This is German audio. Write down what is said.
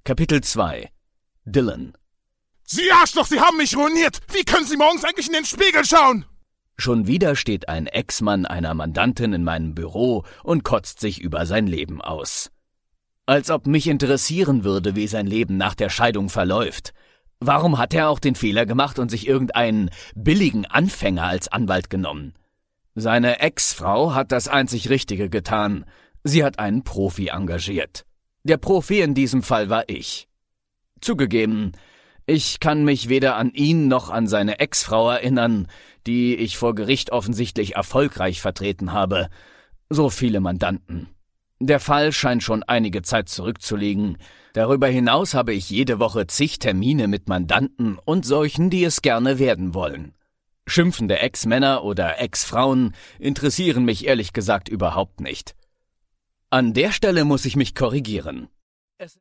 Kapitel 2 Dylan. Sie Arschloch, Sie haben mich ruiniert! Wie können Sie morgens eigentlich in den Spiegel schauen? Schon wieder steht ein Ex-Mann einer Mandantin in meinem Büro und kotzt sich über sein Leben aus. Als ob mich interessieren würde, wie sein Leben nach der Scheidung verläuft. Warum hat er auch den Fehler gemacht und sich irgendeinen billigen Anfänger als Anwalt genommen? Seine Ex-Frau hat das einzig Richtige getan. Sie hat einen Profi engagiert. Der Profi in diesem Fall war ich. Zugegeben, ich kann mich weder an ihn noch an seine Ex-Frau erinnern, die ich vor Gericht offensichtlich erfolgreich vertreten habe. So viele Mandanten. Der Fall scheint schon einige Zeit zurückzuliegen. Darüber hinaus habe ich jede Woche zig Termine mit Mandanten und solchen, die es gerne werden wollen. Schimpfende Ex-Männer oder Ex-Frauen interessieren mich ehrlich gesagt überhaupt nicht. An der Stelle muss ich mich korrigieren.